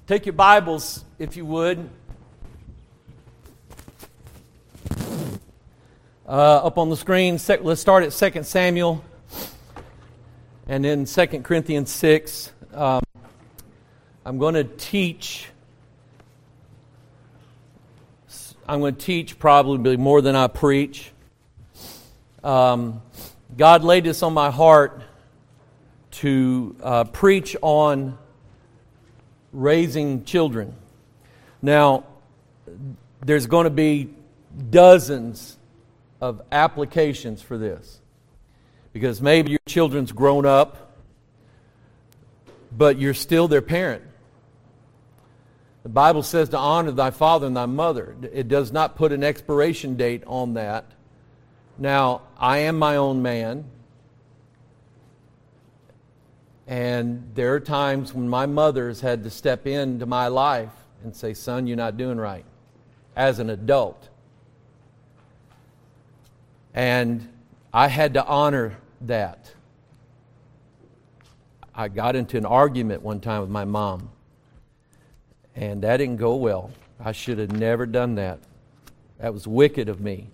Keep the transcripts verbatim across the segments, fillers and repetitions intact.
Take your Bibles, if you would. Uh, up on the screen, let's start at Second Samuel and then Second Corinthians six. Um, I'm going to teach, I'm going to teach probably more than I preach. Um, God laid this on my heart to uh, preach on raising children. Now, there's going to be dozens of applications for this, because maybe your children's grown up, but you're still their parent. The Bible says to honor thy father and thy mother. It does not put an expiration date on that. Now, I am my own man, and there are times when my mother's had to step into my life and say, son, you're not doing right, as an adult. And I had to honor that. I got into an argument one time with my mom, and that didn't go well. I should have never done that. That was wicked of me.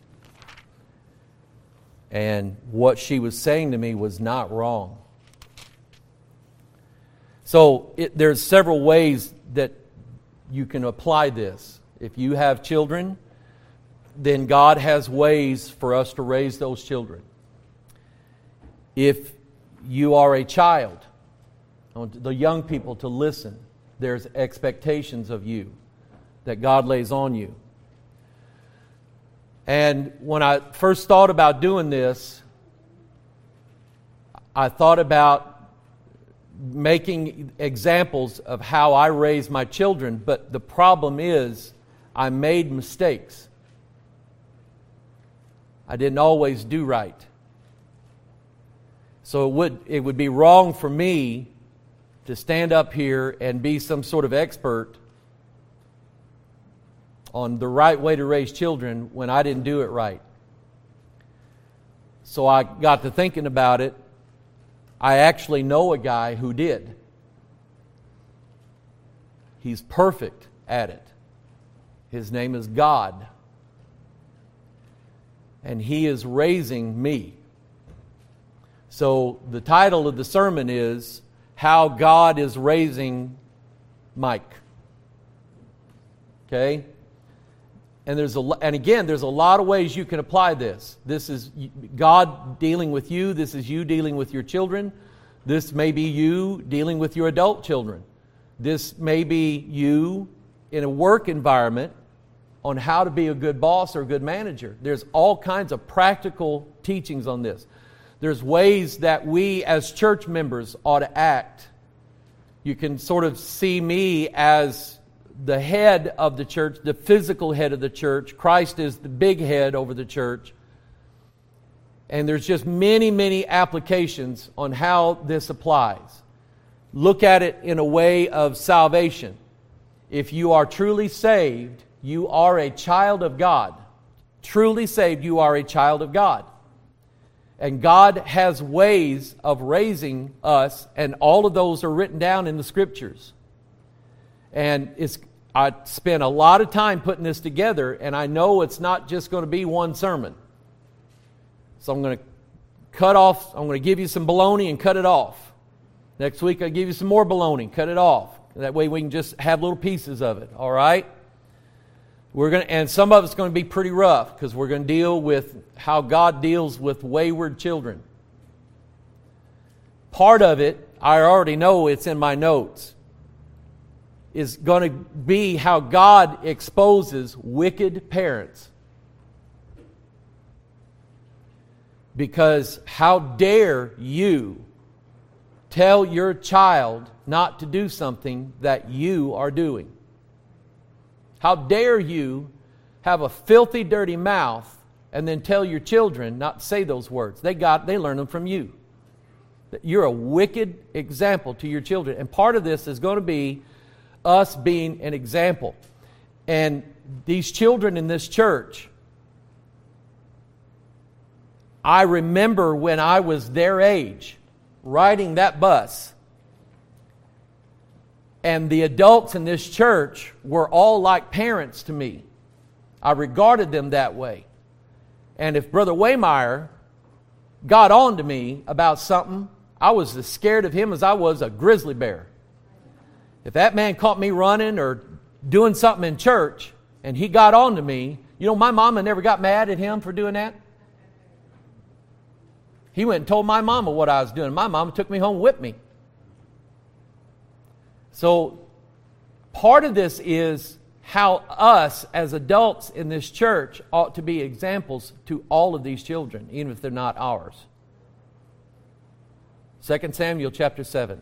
And what she was saying to me was not wrong. So it, there's several ways that you can apply this. If you have children, then God has ways for us to raise those children. If you are a child, I want the young people to listen. There's expectations of you that God lays on you. And when I first thought about doing this, I thought about making examples of how I raise my children, but the problem is I made mistakes. I didn't always do right. So it would it would be wrong for me to stand up here and be some sort of expert on the right way to raise children when I didn't do it right. So I got to thinking about it. I actually know a guy who did. He's perfect at it. His name is God. And He is raising me. So the title of the sermon is How God is Raising Mike. Okay? And there's a and again, there's a lot of ways you can apply this. This is God dealing with you. This is you dealing with your children. This may be you dealing with your adult children. This may be you in a work environment on how to be a good boss or a good manager. There's all kinds of practical teachings on this. There's ways that we as church members ought to act. You can sort of see me as the head of the church, the physical head of the church. Christ is the big head over the church. And there's just many, many applications on how this applies. Look at it in a way of salvation. If you are truly saved, you are a child of God. Truly saved, you are a child of God. And God has ways of raising us, and all of those are written down in the Scriptures. And it's I spent a lot of time putting this together, and I know it's not just going to be one sermon. So I'm going to cut off, I'm going to give you some baloney and cut it off. Next week I'll give you some more baloney, cut it off. That way we can just have little pieces of it, all right? We're going to, and some of it's going to be pretty rough, because we're going to deal with how God deals with wayward children. Part of it, I already know it's in my notes, is going to be how God exposes wicked parents. Because how dare you tell your child not to do something that you are doing? How dare you have a filthy, dirty mouth and then tell your children not to say those words? They got, they learn them from you. You're a wicked example to your children. And part of this is going to be us being an example. And these children in this church, I remember when I was their age, riding that bus, And the adults in this church were all like parents to me. I regarded them that way. And if Brother Waymeyer got on to me about something, I was as scared of him as I was a grizzly bear. If that man caught me running or doing something in church and he got on to me, you know, my mama never got mad at him for doing that. He went and told my mama what I was doing. My mama took me home and whipped me. So part of this is how us as adults in this church ought to be examples to all of these children, even if they're not ours. Second Samuel chapter seven.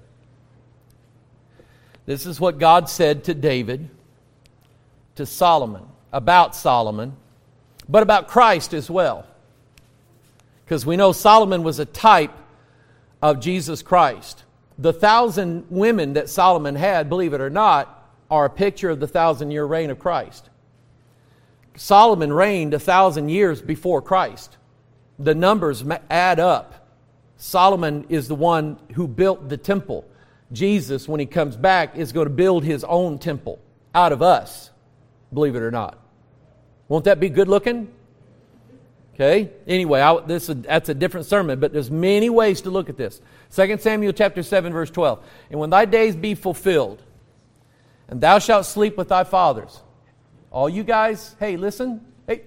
This is what God said to David, to Solomon, about Solomon, but about Christ as well. Because we know Solomon was a type of Jesus Christ. The thousand women that Solomon had, believe it or not, are a picture of the thousand-year reign of Christ. Solomon reigned a thousand years before Christ. The numbers add up. Solomon is the one who built the temple. Jesus, when he comes back, is going to build his own temple out of us, believe it or not. Won't that be good looking? Okay. Anyway, I, this is, that's a different sermon, but there's many ways to look at this. Second Samuel chapter seven, verse twelve. And when thy days be fulfilled, and thou shalt sleep with thy fathers. All you guys, hey, listen. Hey,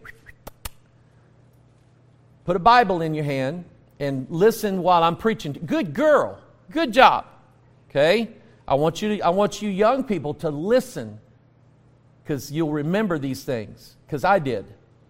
put a Bible in your hand and listen while I'm preaching. Good girl. Good job. Okay? I want you to, I want you young people to listen, because you'll remember these things, because I did.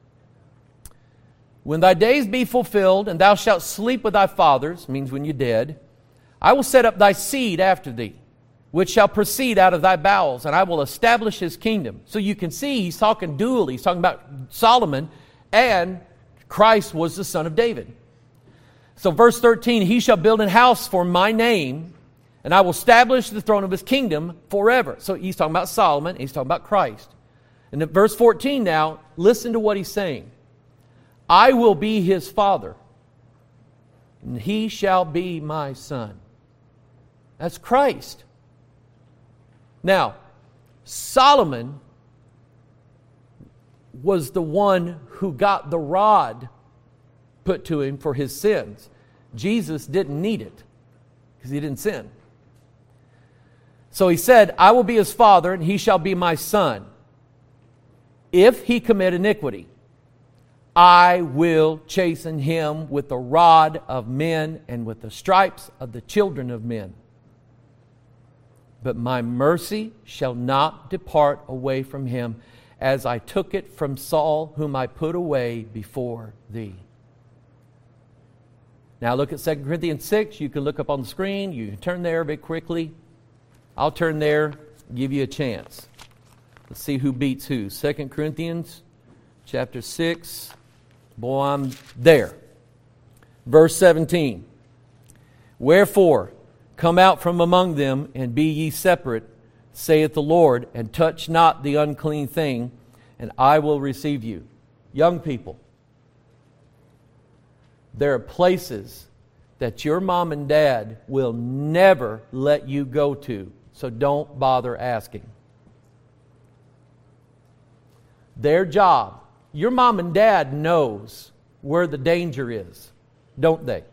When thy days be fulfilled, and thou shalt sleep with thy fathers, means when you're dead, I will set up thy seed after thee, which shall proceed out of thy bowels, and I will establish his kingdom. So you can see he's talking dually. He's talking about Solomon, and Christ was the son of David. So verse thirteen, he shall build an house for my name, and I will establish the throne of his kingdom forever. So he's talking about Solomon, and he's talking about Christ. And in verse fourteen now, listen to what he's saying. I will be his father, and he shall be my son. That's Christ. Now, Solomon was the one who got the rod put to him for his sins. Jesus didn't need it because he didn't sin. So he said, I will be his father, and he shall be my son. If he commit iniquity, I will chasten him with the rod of men and with the stripes of the children of men. But my mercy shall not depart away from him, as I took it from Saul, whom I put away before thee. Now look at Second Corinthians six. You can look up on the screen. You can turn there very quickly. I'll turn there, give you a chance. Let's see who beats who. Second Corinthians chapter six. Boy, I'm there. Verse seventeen. Wherefore, come out from among them, and be ye separate, saith the Lord, and touch not the unclean thing, and I will receive you. Young people, there are places that your mom and dad will never let you go to, so don't bother asking. Their job, your mom and dad knows where the danger is, don't they?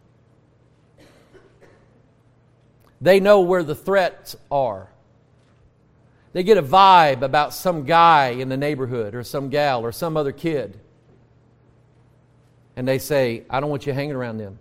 They know where the threats are. They get a vibe about some guy in the neighborhood or some gal or some other kid. And they say, I don't want you hanging around them.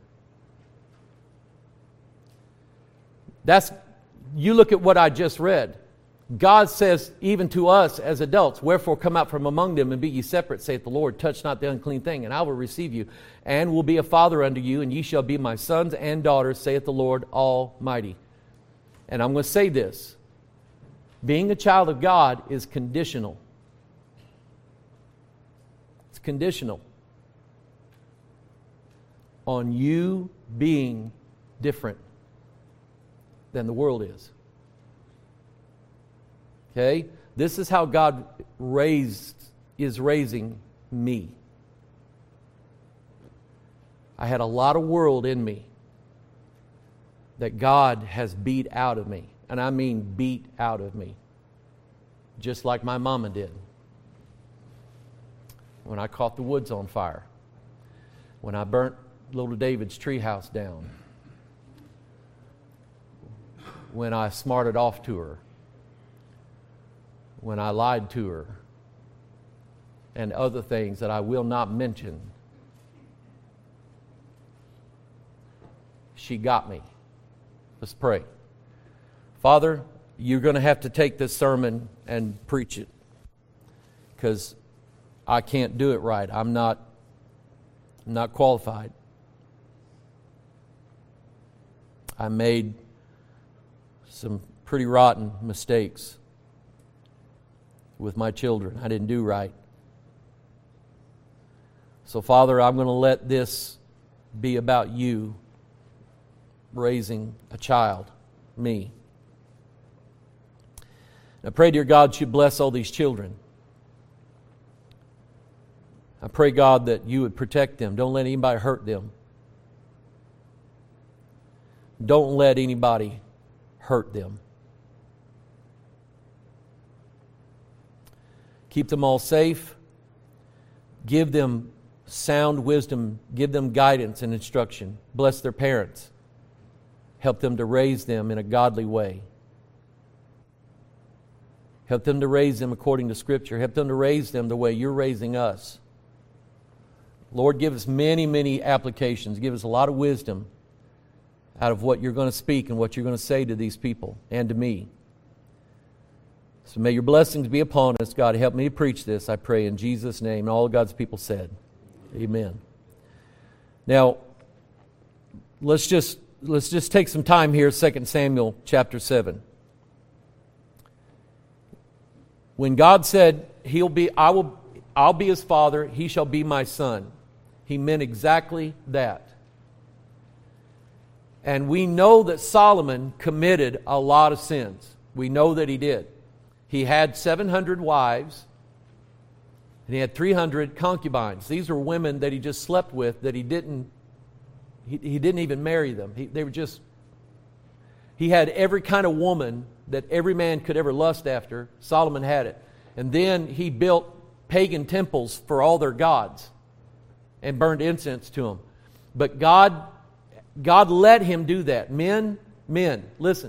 That's, you look at what I just read. God says even to us as adults, wherefore come out from among them and be ye separate, saith the Lord, touch not the unclean thing, and I will receive you, and will be a father unto you, and ye shall be my sons and daughters, saith the Lord Almighty. And I'm going to say this. Being a child of God is conditional. It's conditional on you being different than the world is. Okay? This is how God raised, is raising me. I had a lot of world in me that God has beat out of me. And I mean beat out of me. Just like my mama did. When I caught the woods on fire. When I burnt little David's treehouse down. When I smarted off to her. When I lied to her. And other things that I will not mention. She got me. Let's pray. Father, you're going to have to take this sermon and preach it. Because I can't do it right. I'm not, I'm not qualified. I made some pretty rotten mistakes with my children. I didn't do right. So, Father, I'm going to let this be about you raising a child, me. I pray, dear God, you bless all these children. I pray, God, that you would protect them. Don't let anybody hurt them. Don't let anybody hurt them. Keep them all safe. Give them sound wisdom. Give them guidance and instruction. Bless their parents. Help them to raise them in a godly way. Help them to raise them according to Scripture. Help them to raise them the way you're raising us. Lord, give us many, many applications. Give us a lot of wisdom out of what you're going to speak and what you're going to say to these people and to me. So may your blessings be upon us. God, help me to preach this, I pray in Jesus' name. And all of God's people said, amen. Now, let's just let's just take some time here, Second Samuel chapter seven. When God said, He'll be, I will, I'll be his father, he shall be my son, He meant exactly that. And we know that Solomon committed a lot of sins. We know that he did. He had seven hundred wives, and he had three hundred concubines. These were women that he just slept with, that he didn't, he, he didn't even marry them. He, they were just, he had every kind of woman that every man could ever lust after. Solomon had it. And then he built pagan temples for all their gods and burned incense to them. But God, God let him do that. Men, men, listen.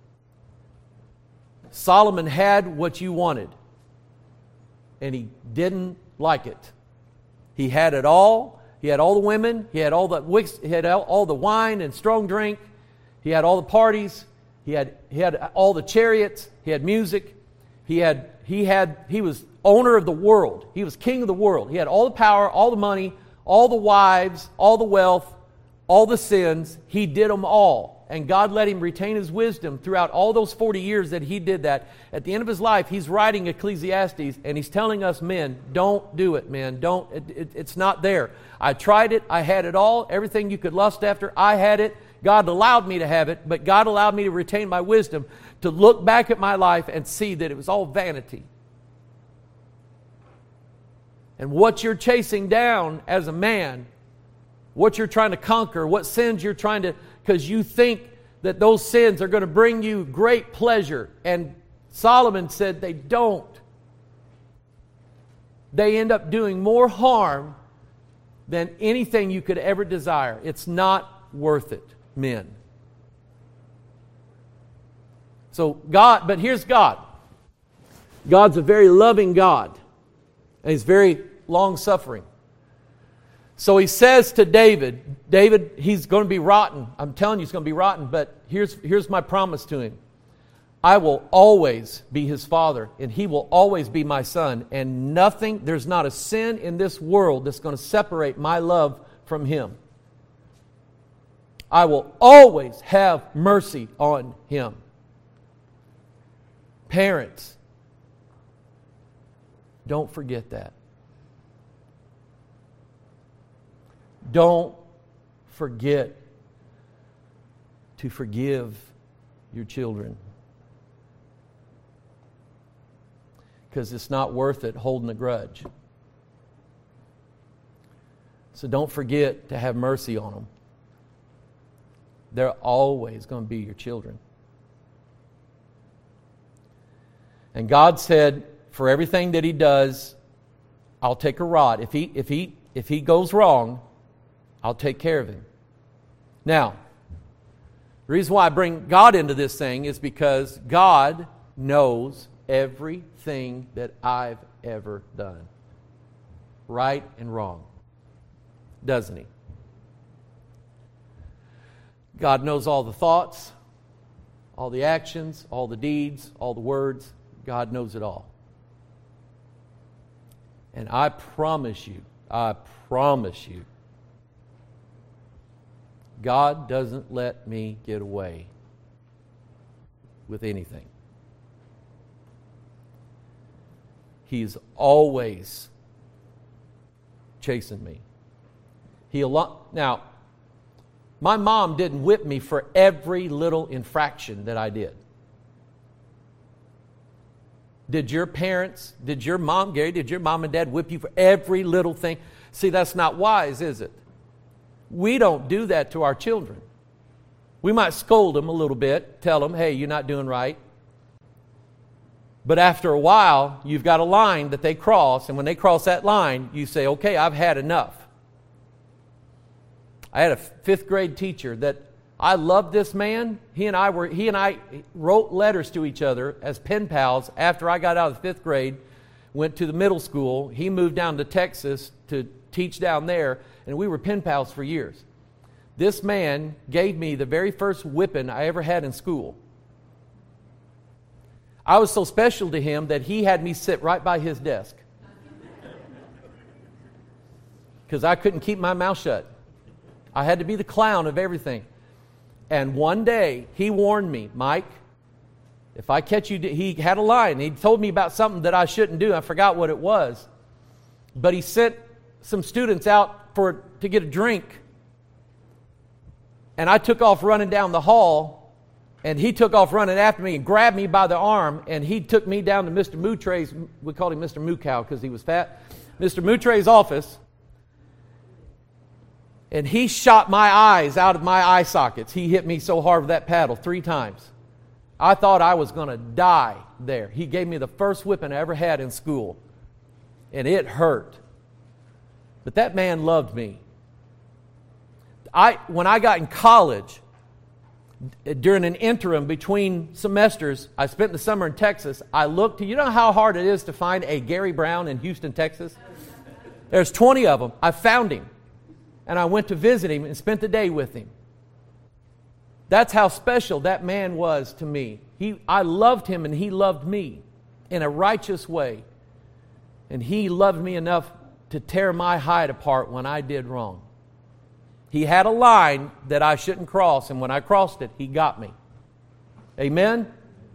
Solomon had what you wanted, and he didn't like it. He had it all. He had all the women. He had all the wicks, he had all the wine and strong drink. He had all the parties. He had he had all the chariots. He had music. He had he had he was owner of the world. He was king of the world. He had all the power, all the money, all the wives, all the wealth, all the sins. He did them all. And God let him retain his wisdom throughout all those forty years that he did that. At the end of his life, he's writing Ecclesiastes, and he's telling us men, don't do it, man. Don't. It, it, it's not there. I tried it. I had it all. Everything you could lust after, I had it. God allowed me to have it, but God allowed me to retain my wisdom, to look back at my life and see that it was all vanity. And what you're chasing down as a man, what you're trying to conquer, what sins you're trying to, because you think that those sins are going to bring you great pleasure. And Solomon said they don't. They end up doing more harm than anything you could ever desire. It's not worth it, men. So God, but here's God. God's a very loving God. And He's very long-suffering. So He says to David, David, he's going to be rotten. I'm telling you he's going to be rotten, but here's, here's my promise to him. I will always be his father, and he will always be my son, and nothing, there's not a sin in this world that's going to separate my love from him. I will always have mercy on him. Parents, don't forget that. Don't forget to forgive your children. Because it's not worth it holding a grudge. So don't forget to have mercy on them. They're always going to be your children. And God said, for everything that he does, I'll take a rod. If he, if he, if he goes wrong, I'll take care of him. Now, the reason why I bring God into this thing is because God knows everything that I've ever done. Right and wrong. Doesn't he? God knows all the thoughts, all the actions, all the deeds, all the words. God knows it all. And I promise you, I promise you, God doesn't let me get away with anything. He's always chasing me. He al- now, my mom didn't whip me for every little infraction that I did. Did your parents, did your mom, Gary, did your mom and dad whip you for every little thing? See, that's not wise, is it? We don't do that to our children. We might scold them a little bit, tell them, hey, you're not doing right. But after a while, you've got a line that they cross, and when they cross that line, you say, okay, I've had enough. I had a fifth grade teacher that I loved this man. He and I were he and I wrote letters to each other as pen pals after I got out of the fifth grade, went to the middle school. He moved down to Texas to teach down there, and we were pen pals for years. This man gave me the very first whipping I ever had in school. I was so special to him that he had me sit right by his desk because I couldn't keep my mouth shut. I had to be the clown of everything. And one day, he warned me, Mike, if I catch you, he had a line. He told me about something that I shouldn't do. I forgot what it was. But he sent some students out for to get a drink. And I took off running down the hall, and he took off running after me and grabbed me by the arm, and he took me down to Mister Moutre's, we called him Mister Moocow because he was fat, Mister Moutre's office. And he shot my eyes out of my eye sockets. He hit me so hard with that paddle three times. I thought I was going to die there. He gave me the first whipping I ever had in school. And it hurt. But that man loved me. I, when I got in college, during an interim between semesters, I spent the summer in Texas. I looked, you know how hard it is to find a Gary Brown in Houston, Texas? There's twenty of them. I found him. And I went to visit him and spent the day with him. That's how special that man was to me. He, I loved him and he loved me in a righteous way. And he loved me enough to tear my hide apart when I did wrong. He had a line that I shouldn't cross, and when I crossed it, he got me. Amen?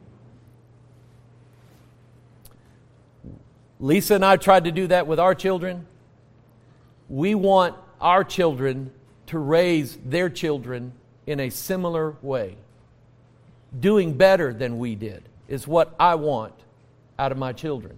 Lisa and I tried to do that with our children. We want our children to raise their children in a similar way. Doing better than we did is what I want out of my children.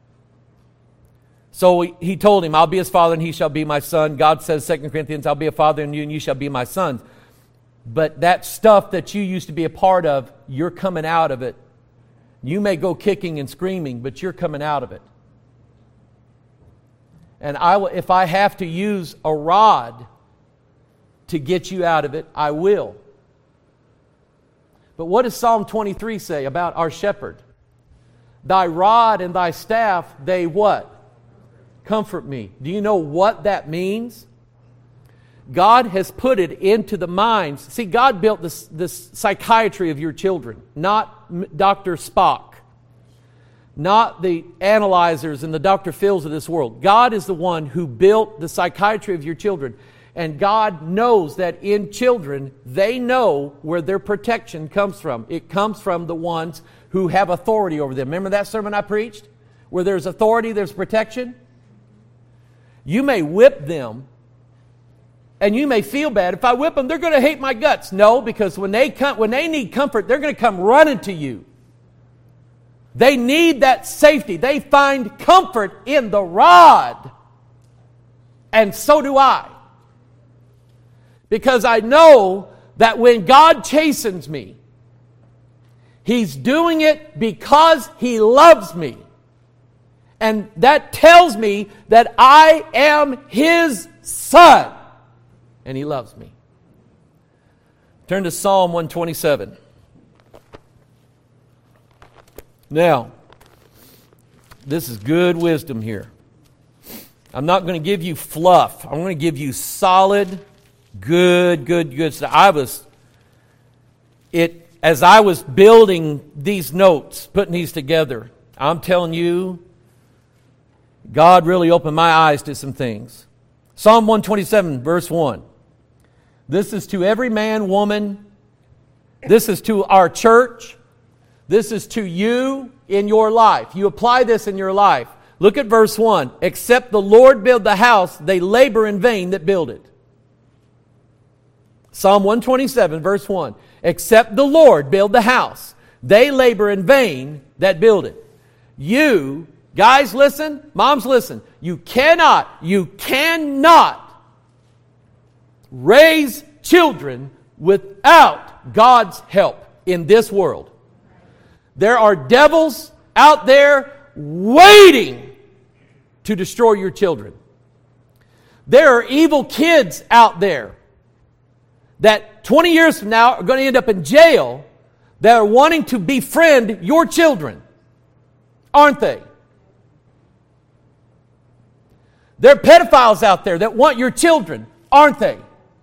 So he told him, I'll be his father and he shall be my son. God says, Second Corinthians, I'll be a father in you and you shall be my sons. But that stuff that you used to be a part of, you're coming out of it. You may go kicking and screaming, but you're coming out of it. And I will, if I have to use a rod to get you out of it, I will. But what does Psalm twenty-three say about our shepherd? Thy rod and thy staff, they what? Comfort me. Do you know what that means? God has put it into the minds. See, God built this, this psychiatry of your children, not Doctor Spock. Not the analyzers and the Doctor Phils of this world. God is the one who built the psychiatry of your children. And God knows that in children, they know where their protection comes from. It comes from the ones who have authority over them. Remember that sermon I preached? Where there's authority, there's protection. You may whip them, and you may feel bad. If I whip them, they're going to hate my guts. No, because when they come, when they need comfort, they're going to come running to you. They need that safety. They find comfort in the rod. And so do I. Because I know that when God chastens me, He's doing it because He loves me. And that tells me that I am His son. And He loves me. Turn to Psalm one twenty-seven. Now, this is good wisdom here. I'm not going to give you fluff. I'm going to give you solid, good, good, good stuff. I was, it, as I was building these notes, putting these together, I'm telling you, God really opened my eyes to some things. Psalm one twenty-seven, verse one. This is to every man, woman. This is to our church. This is to you in your life. You apply this in your life. Look at verse one. Except the Lord build the house, they labor in vain that build it. Psalm one twenty-seven, verse one. Except the Lord build the house, they labor in vain that build it. You, guys listen, moms listen. You cannot, you cannot raise children without God's help in this world. There are devils out there waiting to destroy your children. There are evil kids out there that twenty years from now are going to end up in jail that are wanting to befriend your children. Aren't they? There are pedophiles out there that want your children. Aren't they?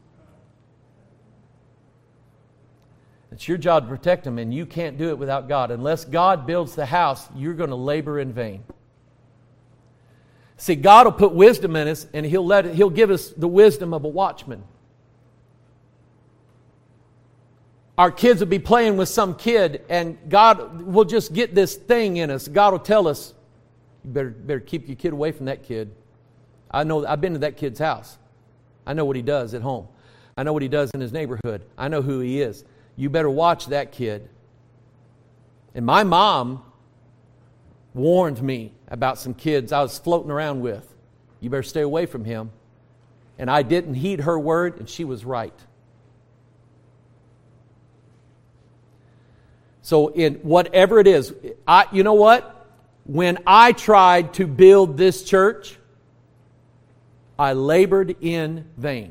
It's your job to protect them, and you can't do it without God. Unless God builds the house, you're going to labor in vain. See, God will put wisdom in us, and He'll let it, He'll give us the wisdom of a watchman. Our kids will be playing with some kid, and God will just get this thing in us. God will tell us, you better, better keep your kid away from that kid. I know, I've been to that kid's house. I know what he does at home. I know what he does in his neighborhood. I know who he is. You better watch that kid. And my mom warned me about some kids I was floating around with. You better stay away from him. And I didn't heed her word, and she was right. So in whatever it is, I, you know what? When I tried to build this church, I labored in vain.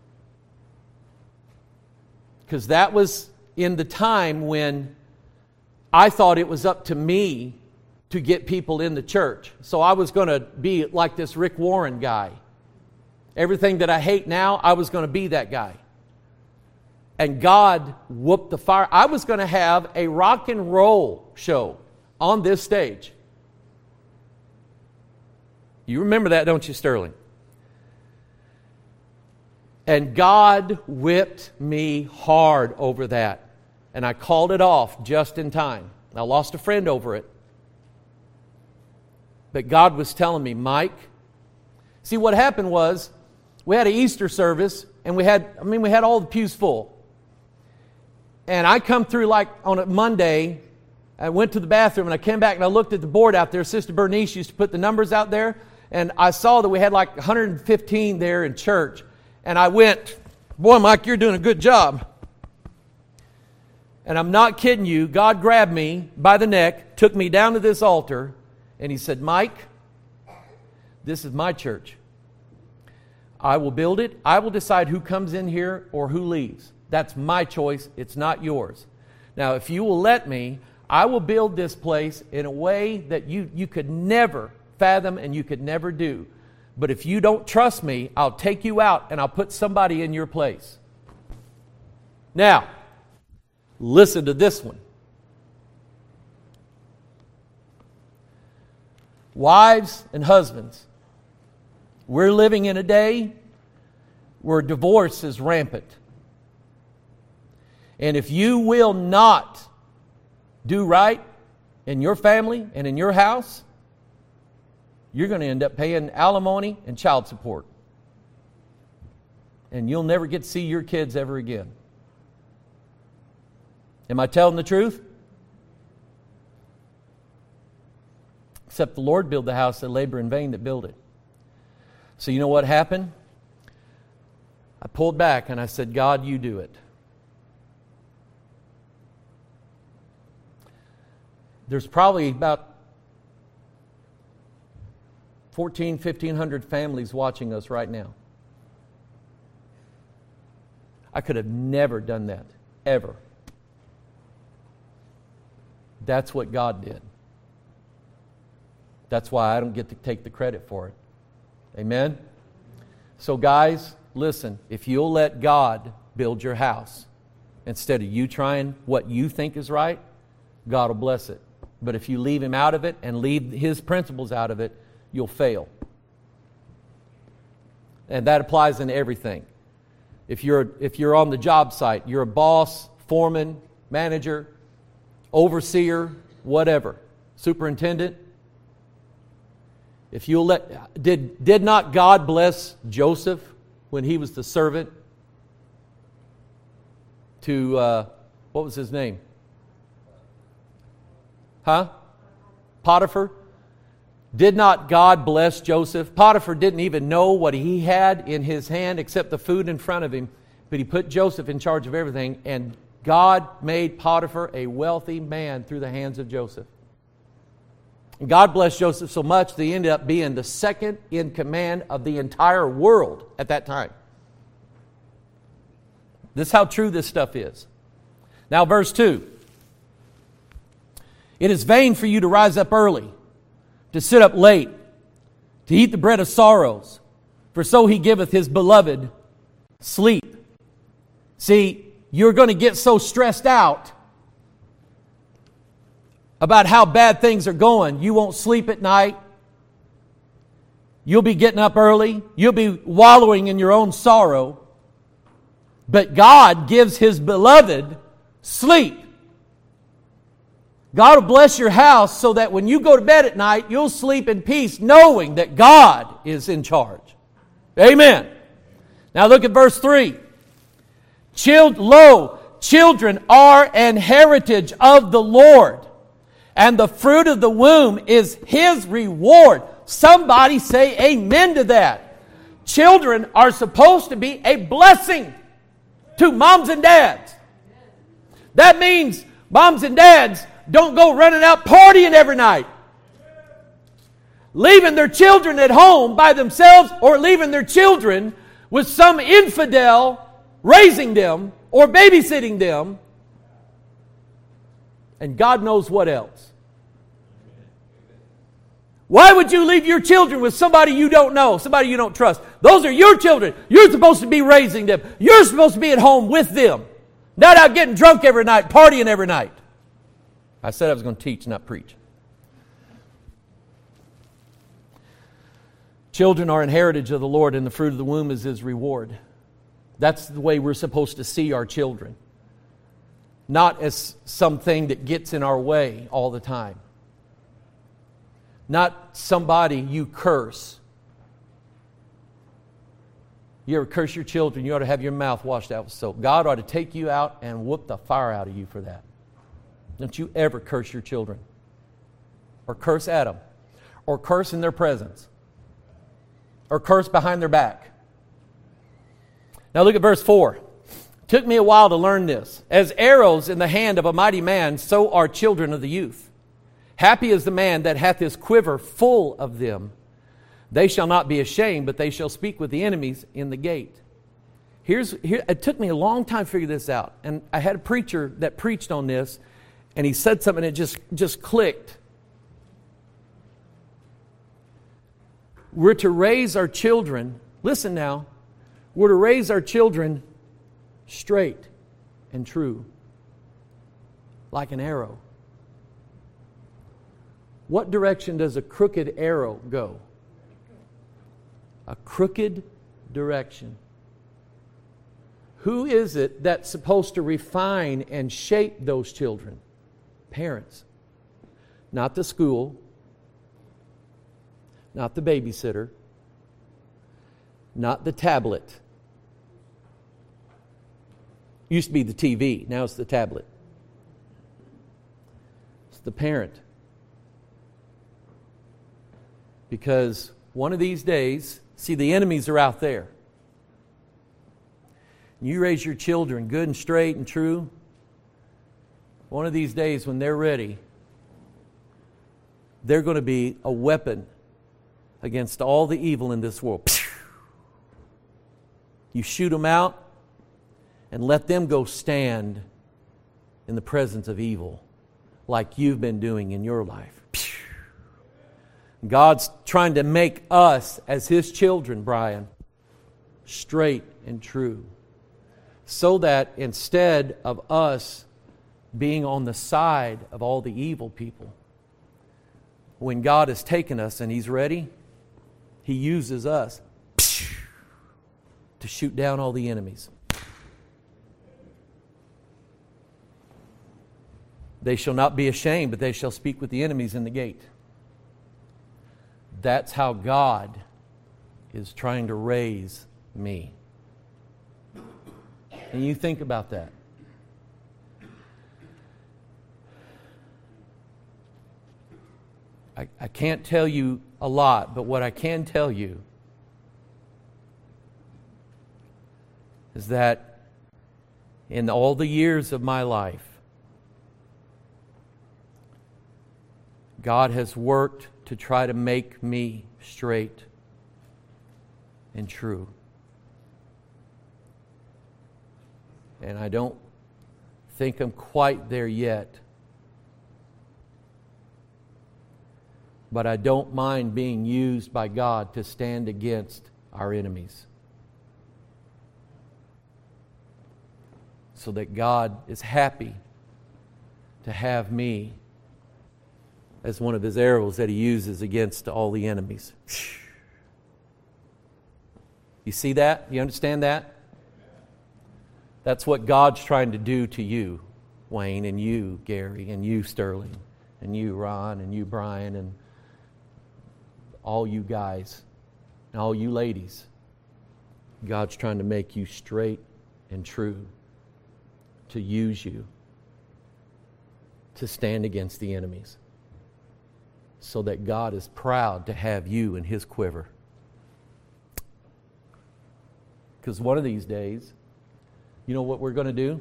Because that was in the time when I thought it was up to me to get people in the church. So I was going to be like this Rick Warren guy. Everything that I hate now, I was going to be that guy. And God whooped the fire. I was going to have a rock and roll show on this stage. You remember that, don't you, Sterling? And God whipped me hard over that. And I called it off just in time. I lost a friend over it. But God was telling me, Mike, see what happened was, we had an Easter service, and we had, I mean, we had all the pews full. And I come through like on a Monday, I went to the bathroom, and I came back and I looked at the board out there. Sister Bernice used to put the numbers out there, and I saw that we had like one hundred fifteen there in church. And I went, boy, Mike, you're doing a good job. And I'm not kidding you. God grabbed me by the neck, took me down to this altar, and He said, Mike, this is my church. I will build it. I will decide who comes in here or who leaves. That's my choice. It's not yours. Now, if you will let me, I will build this place in a way that you, you could never fathom and you could never do. But if you don't trust me, I'll take you out and I'll put somebody in your place. Now, listen to this one. Wives and husbands, we're living in a day where divorce is rampant. And if you will not do right in your family and in your house, you're going to end up paying alimony and child support. And you'll never get to see your kids ever again. Am I telling the truth? Except the Lord build the house, they labor in vain that build it. So you know what happened? I pulled back and I said, God, you do it. there's probably about fourteen, fifteen hundred families watching us right now. I could have never done that, ever. That's what God did. That's why I don't get to take the credit for it. Amen? So guys, listen, if you'll let God build your house, instead of you trying what you think is right, God will bless it. But if you leave Him out of it and leave His principles out of it, you'll fail. And that applies in everything. If you're, if you're on the job site, you're a boss, foreman, manager, overseer, whatever, superintendent. If you'll let, did, did not God bless Joseph when he was the servant to, uh, what was his name? Huh? Potiphar? Did not God bless Joseph? Potiphar didn't even know what he had in his hand except the food in front of him. But he put Joseph in charge of everything. And God made Potiphar a wealthy man through the hands of Joseph. And God blessed Joseph so much that he ended up being the second in command of the entire world at that time. This is how true this stuff is. Now verse two. It is vain for you to rise up early, to sit up late, to eat the bread of sorrows, for so He giveth His beloved sleep. See, you're going to get so stressed out about how bad things are going, you won't sleep at night. You'll be getting up early. You'll be wallowing in your own sorrow. But God gives His beloved sleep. God will bless your house so that when you go to bed at night, you'll sleep in peace knowing that God is in charge. Amen. Now look at verse three. Child, lo, children are an heritage of the Lord, and the fruit of the womb is His reward. Somebody say amen to that. Children are supposed to be a blessing to moms and dads. That means moms and dads don't go running out partying every night, leaving their children at home by themselves, or leaving their children with some infidel raising them or babysitting them, and God knows what else. Why would you leave your children with somebody you don't know, somebody you don't trust? Those are your children. You're supposed to be raising them. You're supposed to be at home with them, not out getting drunk every night, partying every night. I said I was going to teach, not preach. Children are an heritage of the Lord, and the fruit of the womb is His reward. That's the way we're supposed to see our children. Not as something that gets in our way all the time. Not somebody you curse. You ever curse your children, you ought to have your mouth washed out with soap. God ought to take you out and whoop the fire out of you for that. Don't you ever curse your children. Or curse at them. Or curse in their presence. Or curse behind their back. Now look at verse four. Took me a while to learn this. As arrows in the hand of a mighty man, so are children of the youth. Happy is the man that hath his quiver full of them. They shall not be ashamed, but they shall speak with the enemies in the gate. Here's here. It took me a long time to figure this out. And I had a preacher that preached on this, and he said something that just, just clicked. We're to raise our children, listen now, we're to raise our children straight and true, like an arrow. What direction does a crooked arrow go? A crooked direction. Who is it that's supposed to refine and shape those children? Parents. Not the school. Not the babysitter. Not the tablet. Used to be the T V. Now it's the tablet. It's the parent. Because one of these days, see, the enemies are out there. You raise your children good and straight and true. One of these days when they're ready, they're going to be a weapon against all the evil in this world. You shoot them out and let them go stand in the presence of evil like you've been doing in your life. God's trying to make us as His children, Brian, straight and true, so that instead of us being on the side of all the evil people, when God has taken us and He's ready, He uses us to shoot down all the enemies. They shall not be ashamed, but they shall speak with the enemies in the gate. That's how God is trying to raise me. And you think about that. I, I can't tell you a lot, but what I can tell you is that in all the years of my life, God has worked to try to make me straight and true. And I don't think I'm quite there yet. But I don't mind being used by God to stand against our enemies, so that God is happy to have me as one of His arrows that He uses against all the enemies. You see that? You understand that? That's what God's trying to do to you, Wayne, and you, Gary, and you, Sterling, and you, Ron, and you, Brian, and all you guys, and all you ladies. God's trying to make you straight and true, to use you to stand against the enemies, so that God is proud to have you in His quiver. Because one of these days, you know what we're going to do?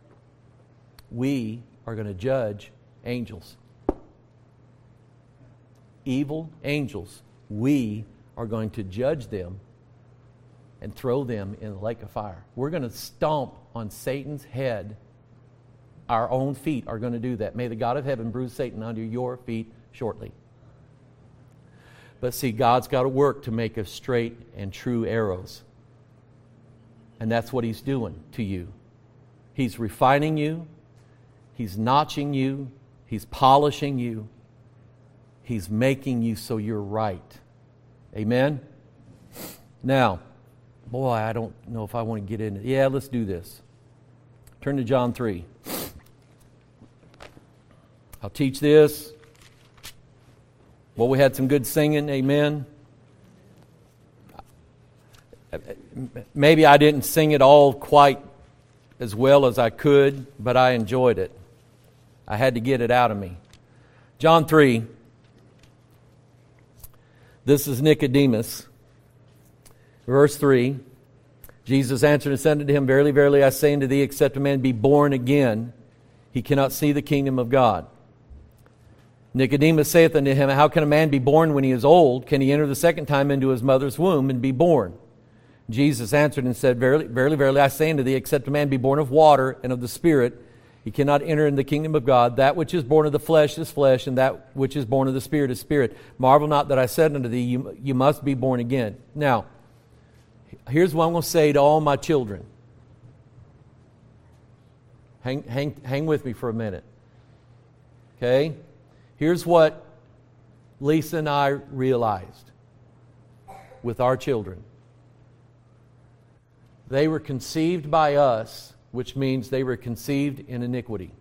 We are going to judge angels. Evil angels. We are going to judge them and throw them in the lake of fire. We're going to stomp on Satan's head. Our own feet are going to do that. May the God of heaven bruise Satan under your feet shortly. But see, God's got to work to make us straight and true arrows. And that's what He's doing to you. He's refining you. He's notching you. He's polishing you. He's making you so you're right. Amen? Now, boy, I don't know if I want to get into it. Yeah, let's do this. Turn to John three. I'll teach this. Well, we had some good singing. Amen. Maybe I didn't sing it all quite as well as I could, but I enjoyed it. I had to get it out of me. John three. This is Nicodemus. Verse three. Jesus answered and said unto him, Verily, verily, I say unto thee, except a man be born again, he cannot see the kingdom of God. Nicodemus saith unto him, How can a man be born when he is old? Can he enter the second time into his mother's womb and be born? Jesus answered and said, Verily, verily, verily, I say unto thee, except a man be born of water and of the Spirit, he cannot enter in the kingdom of God. That which is born of the flesh is flesh, and that which is born of the Spirit is spirit. Marvel not that I said unto thee, you, you must be born again. Now, here's what I'm going to say to all my children. Hang, hang, hang with me for a minute. Okay? Here's what Lisa and I realized with our children. They were conceived by us, which means they were conceived in iniquity.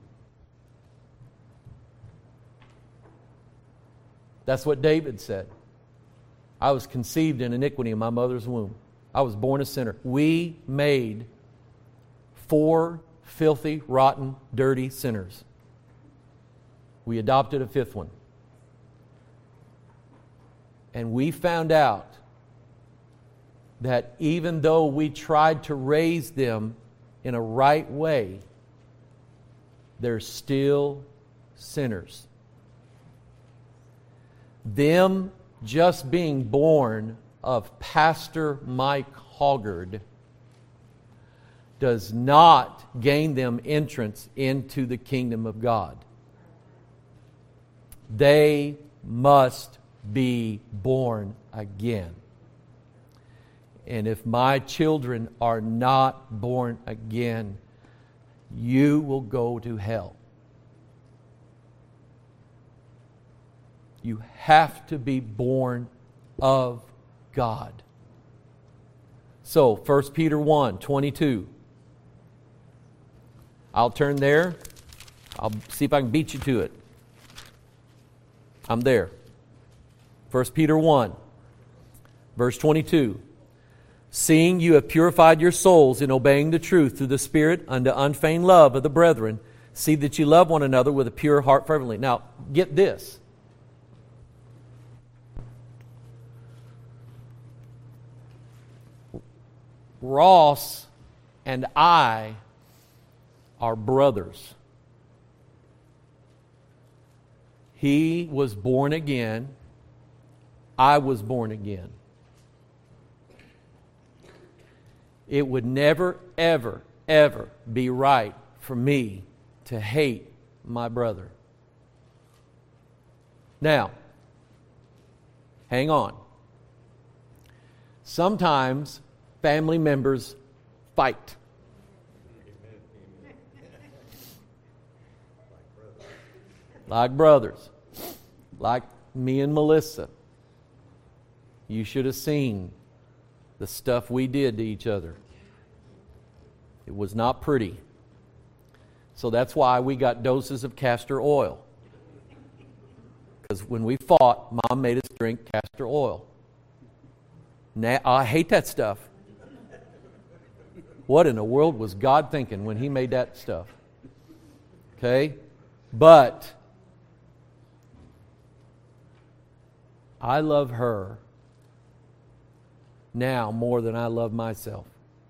That's what David said. I was conceived in iniquity in my mother's womb. I was born a sinner. We made four filthy, rotten, dirty sinners. We adopted a fifth one. And we found out that even though we tried to raise them in a right way, they're still sinners. them just being born of Pastor Mike Hoggard does not gain them entrance into the kingdom of God. They must be born again. And if my children are not born again, you will go to hell. You have to be born of God. So, First Peter one, twenty-two. I'll turn there. I'll see if I can beat you to it. I'm there. First Peter one, verse twenty-two. Seeing you have purified your souls in obeying the truth through the Spirit unto unfeigned love of the brethren, see that you love one another with a pure heart fervently. Now, get this. Ross and I are brothers. He was born again. I was born again. It would never, ever, ever be right for me to hate my brother. Now, hang on. Sometimes family members fight. Like brothers. Like me and Melissa. You should have seen the stuff we did to each other. It was not pretty. So that's why we got doses of castor oil. Because when we fought, Mom made us drink castor oil. Now, I hate that stuff. What in the world was God thinking when He made that stuff? Okay? But I love her now more than I love myself.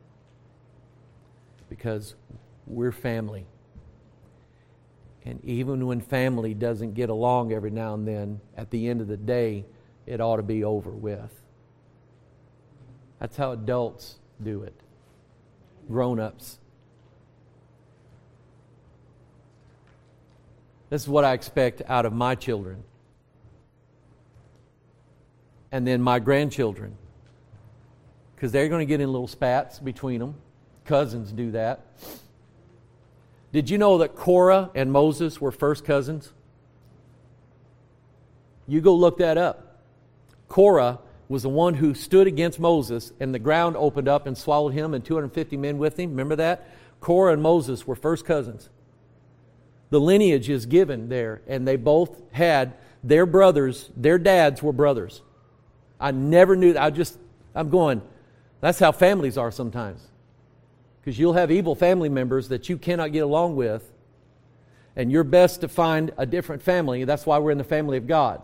Because we're family. And even when family doesn't get along every now and then, at the end of the day, it ought to be over with. That's how adults do it. Grown-ups. This is what I expect out of my children. And then my grandchildren. Because they're going to get in little spats between them. Cousins do that. Did you know that Korah and Moses were first cousins? You go look that up. Korah was the one who stood against Moses, and the ground opened up and swallowed him and two hundred fifty men with him. Remember that? Korah and Moses were first cousins. The lineage is given there, and they both had their brothers, their dads were brothers. I never knew that. I just, I'm going, that's how families are sometimes. Because you'll have evil family members that you cannot get along with, and you're best to find a different family. That's why we're in the family of God.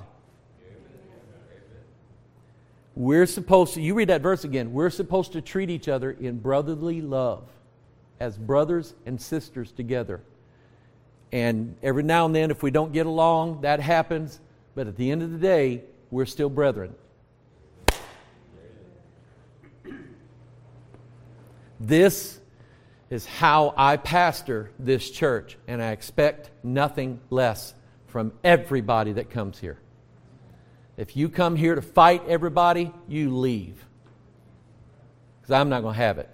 We're supposed to, you read that verse again, we're supposed to treat each other in brotherly love, as brothers and sisters together. And every now and then, if we don't get along, that happens. But at the end of the day, we're still brethren. This is how I pastor this church, and I expect nothing less from everybody that comes here. If you come here to fight everybody, you leave. Because I'm not going to have it.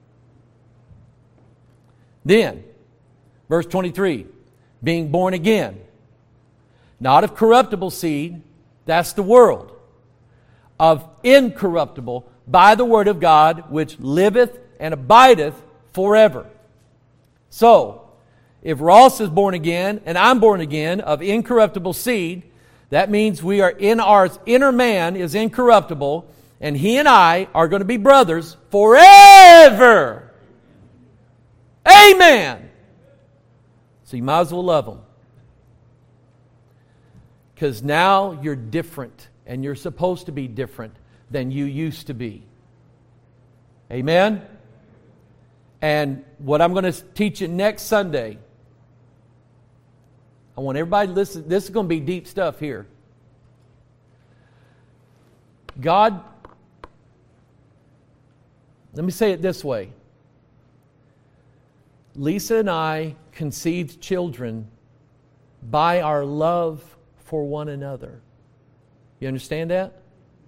Then, verse twenty-three, being born again, not of corruptible seed, that's the world, of incorruptible, by the word of God, which liveth and abideth forever. So, if Ross is born again, and I'm born again, of incorruptible seed, that means we are in our inner man is incorruptible, and he and I are going to be brothers forever. Amen. So you might as well love them. Because now you're different, and you're supposed to be different than you used to be. Amen? And what I'm going to teach you next Sunday, I want everybody to listen. This is going to be deep stuff here. God, let me say it this way. Lisa and I conceived children by our love for one another. You understand that?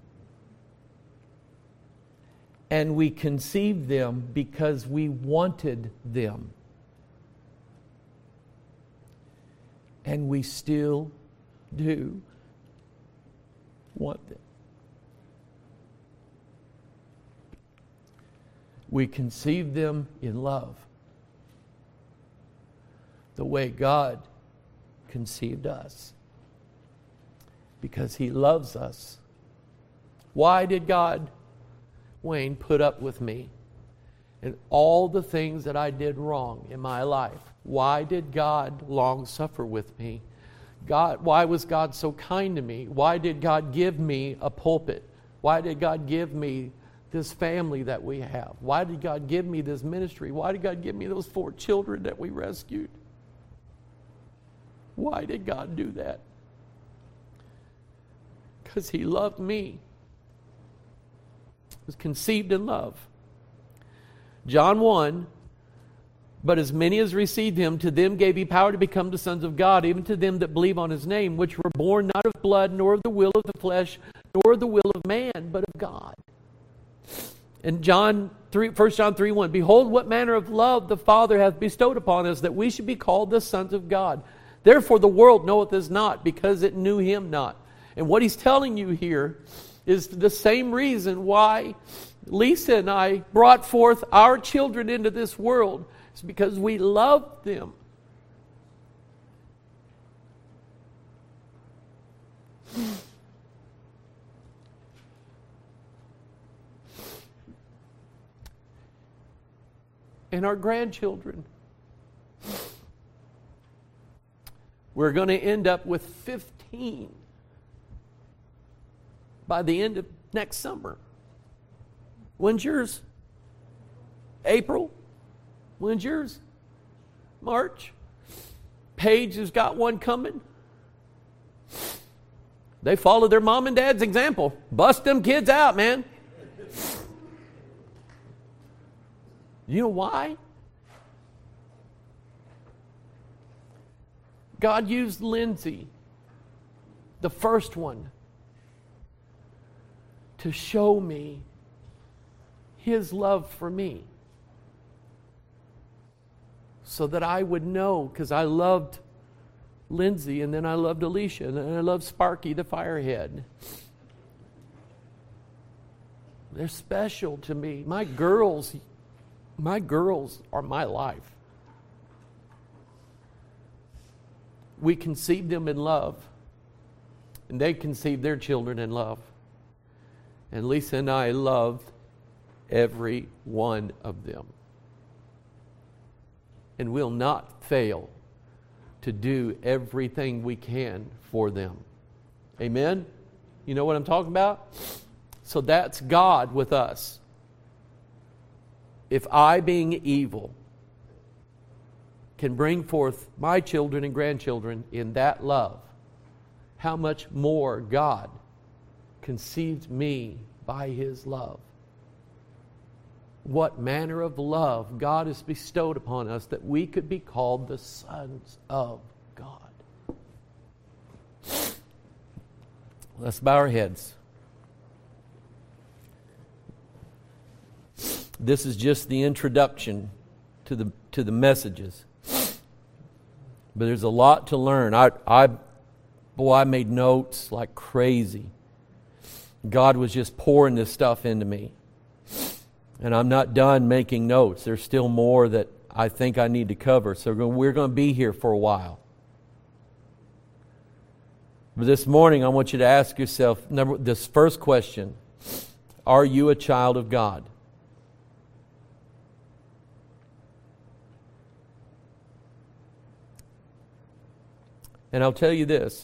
And we conceived them because we wanted them. And we still do want them. We conceived them in love, the way God conceived us, because He loves us. Why did God, Wayne, put up with me and all the things that I did wrong in my life? Why did God long suffer with me? God, why was God so kind to me? Why did God give me a pulpit? Why did God give me this family that we have? Why did God give me this ministry? Why did God give me those four children that we rescued? Why did God do that? Because He loved me. It was conceived in love. John one, but as many as received Him, to them gave He power to become the sons of God, even to them that believe on His name, which were born not of blood, nor of the will of the flesh, nor of the will of man, but of God. And John three, First John three one, behold, what manner of love the Father hath bestowed upon us, that we should be called the sons of God. Therefore the world knoweth us not, because it knew Him not. And what He's telling you here is the same reason why Lisa and I brought forth our children into this world. It's because we loved them. And our grandchildren. We're going to end up with fifteen by the end of next summer. When's yours? April? When's yours? March? Paige has got one coming. They follow their mom and dad's example. Bust them kids out, man. You know why? God used Lindsay, the first one, to show me His love for me. So that I would know, because I loved Lindsay, and then I loved Alicia, and then I loved Sparky the firehead. They're special to me. My girls, my girls are my life. We conceived them in love, and they conceived their children in love. And Lisa and I loved every one of them. And we'll not fail to do everything we can for them. Amen? You know what I'm talking about? So that's God with us. If I, being evil, can bring forth my children and grandchildren in that love, how much more God conceived me by His love. What manner of love God has bestowed upon us that we could be called the sons of God. Let's bow our heads. This is just the introduction to the to the messages. But there's a lot to learn. I, I, boy, I made notes like crazy. God was just pouring this stuff into me. And I'm not done making notes. There's still more that I think I need to cover. So we're going to be here for a while. But this morning, I want you to ask yourself number, this first question. Are you a child of God? And I'll tell you this.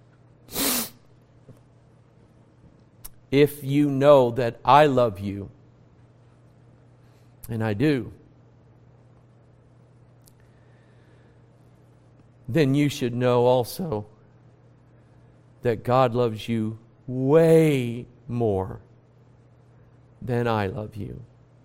If you know that I love you, and I do, then you should know also that God loves you way more than I love you.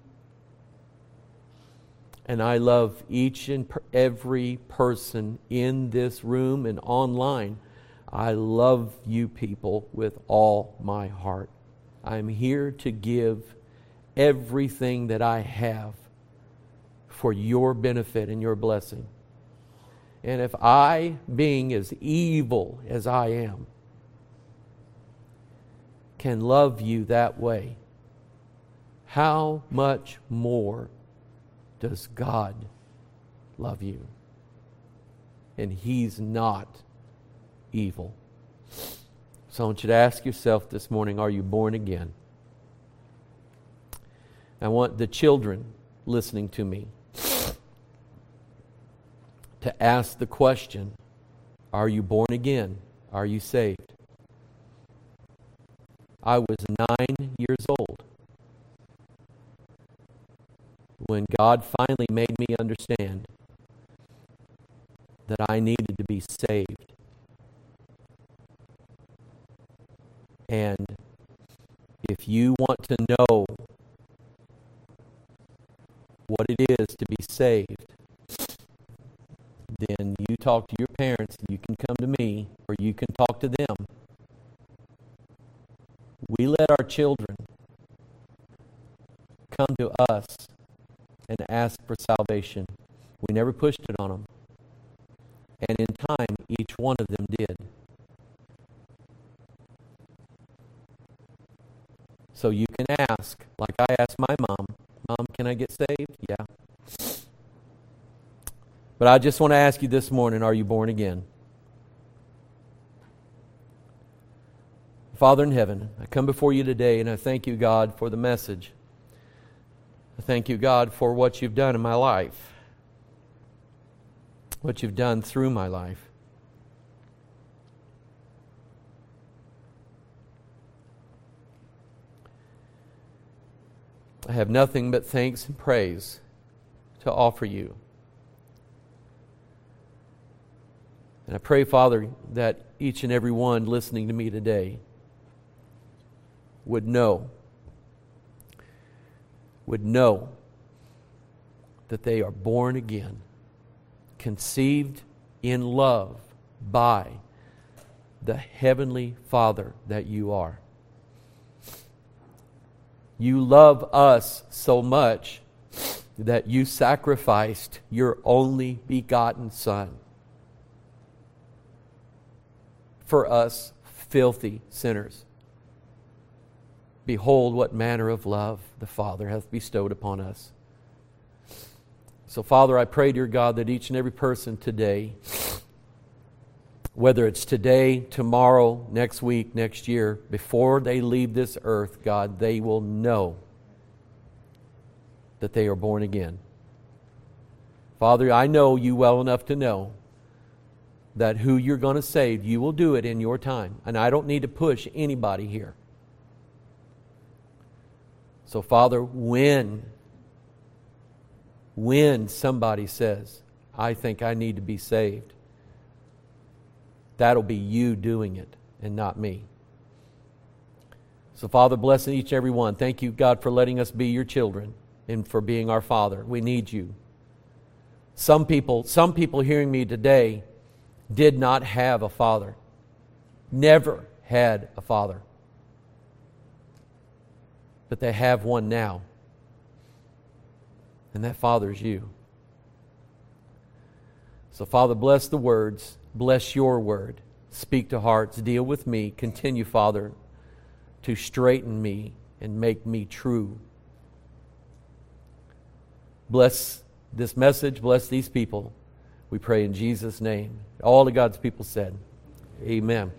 And I love each and per- every person in this room and online. I love you people with all my heart. I'm here to give everything that I have for your benefit and your blessing. And if I, being as evil as I am, can love you that way, how much more does God love you? And He's not evil. So I want you to ask yourself this morning, are you born again? I want the children listening to me to ask the question, are you born again? Are you saved? I was nine years old when God finally made me understand that I needed to be saved. And if you want to know what it is to be saved, then you talk to your parents, you can come to me, or you can talk to them. We let our children come to us and ask for salvation. We never pushed it on them. And in time, each one of them did. So you can ask, like I asked my mom, Mom, can I get saved? Yeah. But I just want to ask you this morning, are you born again? Father in heaven, I come before you today and I thank you, God, for the message. I thank you, God, for what you've done in my life, what you've done through my life. I have nothing but thanks and praise to offer you. And I pray, Father, that each and every one listening to me today would know, would know that they are born again, conceived in love by the Heavenly Father that you are. You love us so much that you sacrificed your only begotten Son for us filthy sinners. Behold, what manner of love the Father hath bestowed upon us. So, Father, I pray, dear God, that each and every person today, whether it's today, tomorrow, next week, next year, before they leave this earth, God, they will know that they are born again. Father, I know you well enough to know that who you're going to save, you will do it in your time. And I don't need to push anybody here. So, Father, when, when somebody says, I think I need to be saved, that'll be you doing it and not me. So, Father, bless each and every one. Thank you, God, for letting us be your children and for being our Father. We need you. Some people, some people hearing me today did not have a father. Never had a father. But they have one now. And that Father is you. So, Father, bless the words. Bless your word. Speak to hearts. Deal with me. Continue, Father, to straighten me and make me true. Bless this message. Bless these people. We pray in Jesus' name. All of God's people said, amen.